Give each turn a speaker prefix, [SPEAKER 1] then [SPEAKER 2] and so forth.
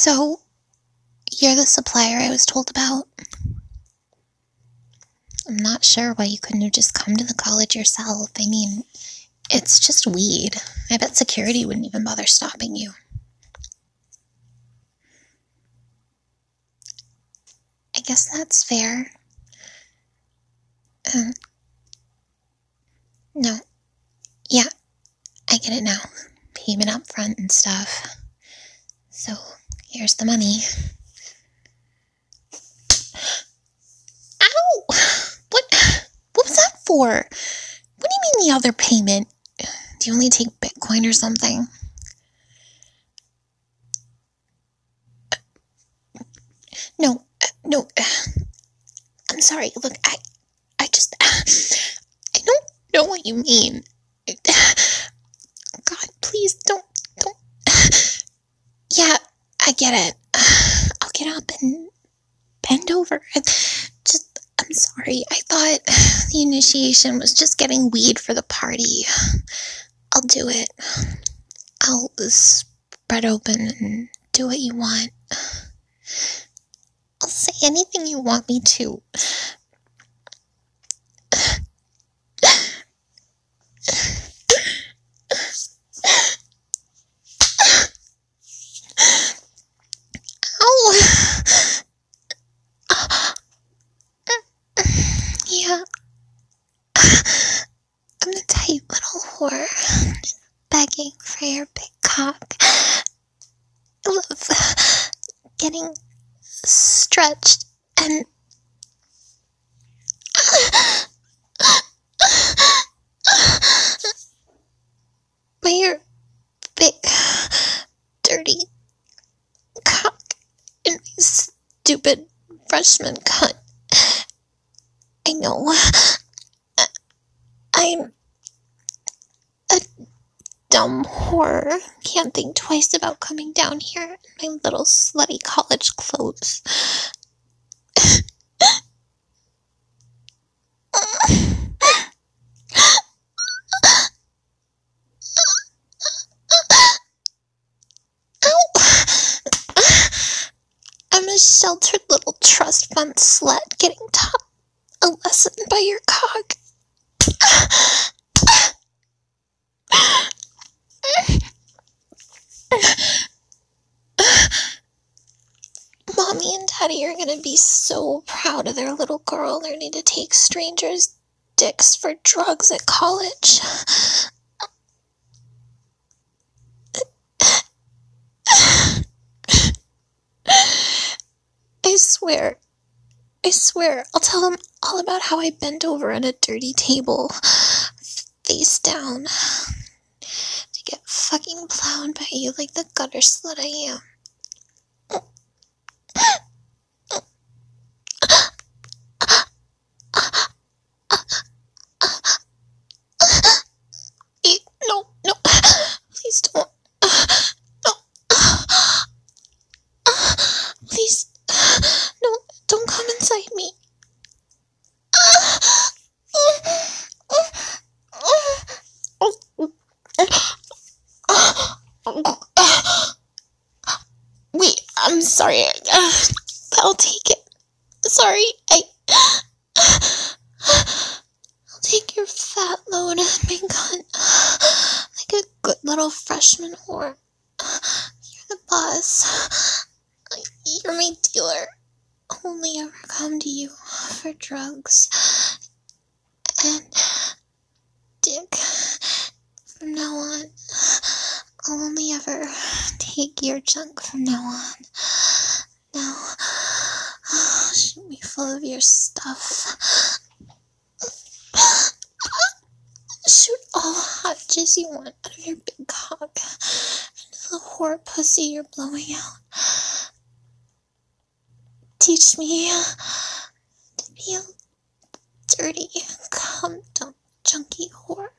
[SPEAKER 1] So, you're the supplier I was told about. I'm not sure why you couldn't have just come to the college yourself. I mean, it's just weed. I bet security wouldn't even bother stopping you. I guess that's fair. No. Yeah, I get it now. Payment up front and stuff. So, here's the money. Ow! What was that for? What do you mean the other payment? Do you only take Bitcoin or something? No. I'm sorry. Look, I don't know what you mean. God, please don't. Yeah, I get it. I'll get up and bend over. I'm sorry. I thought the initiation was just getting weed for the party. I'll do it. I'll spread open and do what you want. I'll say anything you want me to. Ow! Yeah. I'm the tight little whore, begging for your big cock. I love getting stretched and by your big, dirty cock in my stupid freshman cunt. I know. I'm a dumb whore. Can't think twice about coming down here in my little slutty college clothes. I'm a sheltered little trust fund slut getting taught a lesson by your cock. Mommy and Daddy are gonna be so proud of their little girl learning to take strangers' dicks for drugs at college. I swear, I'll tell them all about how I bent over on a dirty table, face down, to get fucking plowed by you like the gutter slut I am. No, please don't. No. Please, no, don't come inside me. Wait, I'm sorry. I'll take it. Sorry, I'll take your fat load on my gun like a good little freshman whore. You're the boss. You're my dealer. Only ever come to you for drugs and dick. From now on, I'll only ever take your junk from now on. Now, shoot me full of your stuff. Shoot all the hot jizz you want out of your big cock into the whore pussy you're blowing out. Teach me to be a dirty, cum dump, junkie whore.